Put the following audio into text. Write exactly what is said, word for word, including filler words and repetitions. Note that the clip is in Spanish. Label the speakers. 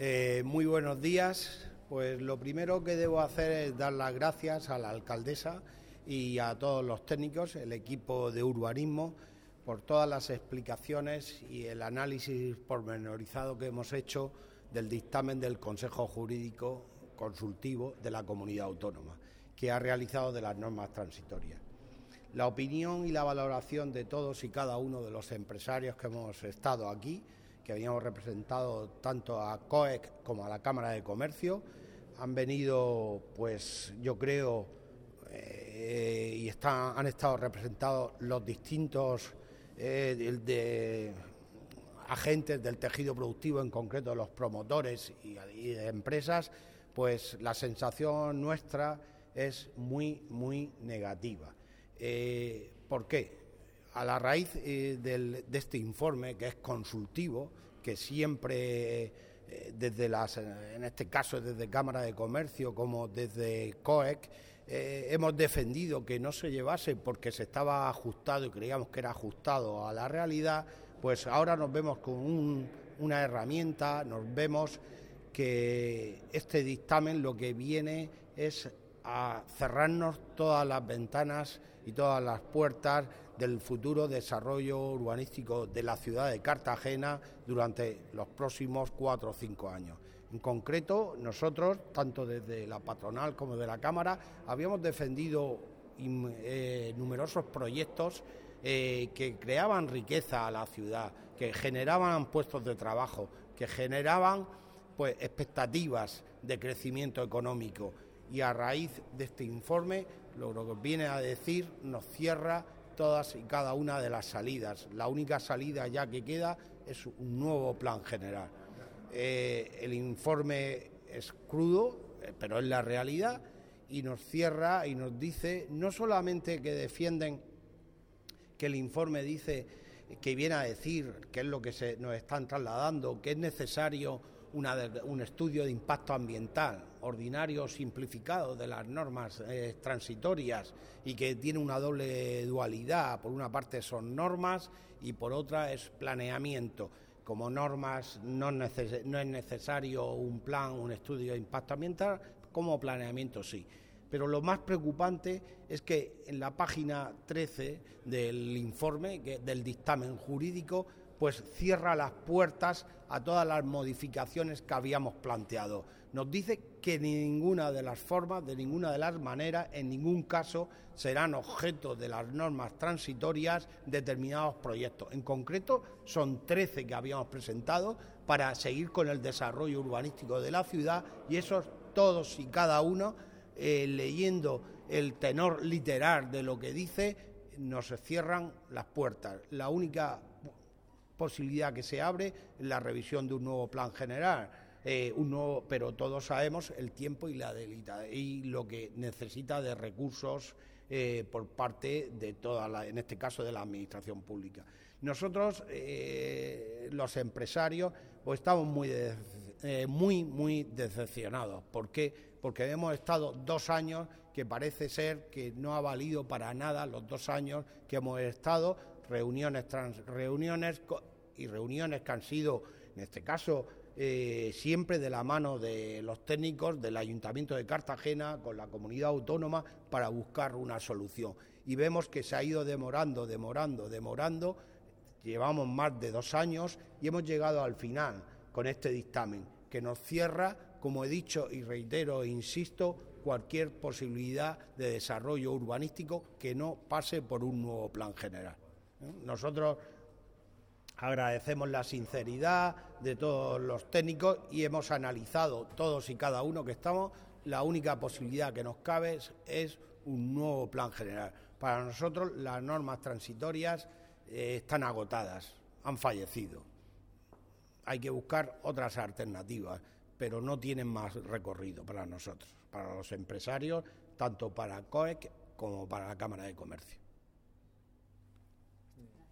Speaker 1: Eh, muy buenos días. Pues lo primero que debo hacer es dar las gracias a la alcaldesa y a todos los técnicos, el equipo de urbanismo, por todas las explicaciones y el análisis pormenorizado que hemos hecho del dictamen del Consejo Jurídico Consultivo de la Comunidad Autónoma, que ha realizado de las normas transitorias. La opinión y la valoración de todos y cada uno de los empresarios que hemos estado aquí, que habíamos representado tanto a COEC como a la Cámara de Comercio, han venido, pues yo creo, eh, y están, han estado representados los distintos eh, de, de agentes del tejido productivo, en concreto los promotores y, y de empresas. Pues la sensación nuestra es muy, muy negativa. Eh, ¿Por qué? A la raíz eh, del, de este informe, que es consultivo, que siempre, eh, desde las, en este caso desde Cámara de Comercio como desde COEC, eh, hemos defendido que no se llevase porque se estaba ajustado y creíamos que era ajustado a la realidad, pues ahora nos vemos con un, una herramienta, nos vemos que este dictamen lo que viene es a cerrarnos todas las ventanas y todas las puertas del futuro desarrollo urbanístico de la ciudad de Cartagena durante los próximos cuatro o cinco años. En concreto, nosotros, tanto desde la patronal como de la Cámara, habíamos defendido eh, numerosos proyectos eh, que creaban riqueza a la ciudad, que generaban puestos de trabajo, que generaban pues expectativas de crecimiento económico. Y a raíz de este informe, lo que viene a decir, nos cierra todas y cada una de las salidas. La única salida ya que queda es un nuevo plan general. Eh, el informe es crudo, eh, pero es la realidad, y nos cierra y nos dice no solamente que defienden, que el informe dice, que viene a decir, que es lo que se nos están trasladando, que es necesario Una de, un estudio de impacto ambiental ordinario simplificado de las normas eh, transitorias y que tiene una doble dualidad. Por una parte son normas y por otra es planeamiento. Como normas no, neces- no es necesario un plan, un estudio de impacto ambiental, como planeamiento sí. Pero lo más preocupante es que en la página trece del informe, que, del dictamen jurídico, pues cierra las puertas a todas las modificaciones que habíamos planteado. Nos dice que de ninguna de las formas, de ninguna de las maneras, en ningún caso serán objeto de las normas transitorias determinados proyectos. En concreto, son trece que habíamos presentado para seguir con el desarrollo urbanístico de la ciudad, y esos todos y cada uno, eh, leyendo el tenor literal de lo que dice, nos cierran las puertas. La única posibilidad que se abre es la revisión de un nuevo plan general, eh, un nuevo, pero todos sabemos el tiempo y la delita y lo que necesita de recursos eh, por parte de toda la, en este caso de la administración pública. Nosotros, eh, los empresarios, pues estamos muy, de, eh, muy, muy decepcionados. ¿Por qué? Porque hemos estado dos años que parece ser que no ha valido para nada los dos años que hemos estado, reuniones trans reuniones y reuniones que han sido, en este caso, eh, siempre de la mano de los técnicos del Ayuntamiento de Cartagena con la comunidad autónoma para buscar una solución. Y vemos que se ha ido demorando, demorando, demorando. Llevamos más de dos años y hemos llegado al final con este dictamen, que nos cierra, como he dicho y reitero e insisto, cualquier posibilidad de desarrollo urbanístico que no pase por un nuevo plan general. Nosotros agradecemos la sinceridad de todos los técnicos y hemos analizado todos y cada uno que estamos. La única posibilidad que nos cabe es, es un nuevo plan general. Para nosotros las normas transitorias eh, están agotadas, han fallecido. Hay que buscar otras alternativas, pero no tienen más recorrido para nosotros, para los empresarios, tanto para COEC como para la Cámara de Comercio.